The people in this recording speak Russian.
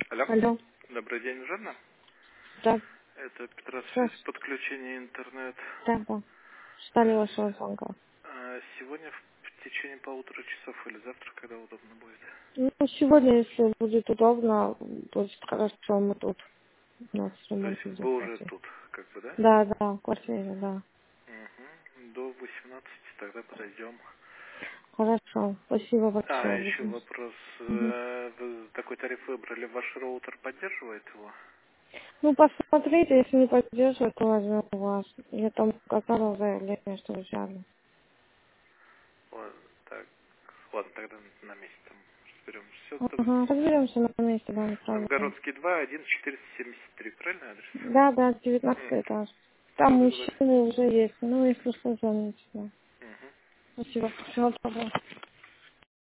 Алло. Алло. Добрый день, Жанна. Да, Это Петросвязь, слушай, подключение интернет. да. Ждали вашего звонка. Сегодня в течение полутора часов или завтра, когда удобно будет. Ну, сегодня, если будет удобно, будет хорошо, мы тут. У нас То ремонт есть идет вы в уже квартире. тут, как бы, да? Да, в квартире, да. Угу. До 18 тогда подойдем. Хорошо, спасибо большое. Еще вопрос. Мгм. Вы такой тариф выбрали, ваш роутер поддерживает его? Ну, посмотрите, если не поддерживает, то возьмем у вас. Я там оказала заявление, что взяли. Ладно, так. Ладно, тогда на месте там разберем. Все, Ага, разберемся на месте, да, не проблема. Новгородский 2, 1473, правильный адрес? Да, 19 этаж. Там Все, договорились. мужчины уже есть. Ну, если что, звоните, да. Мгм. Спасибо. Всего доброго.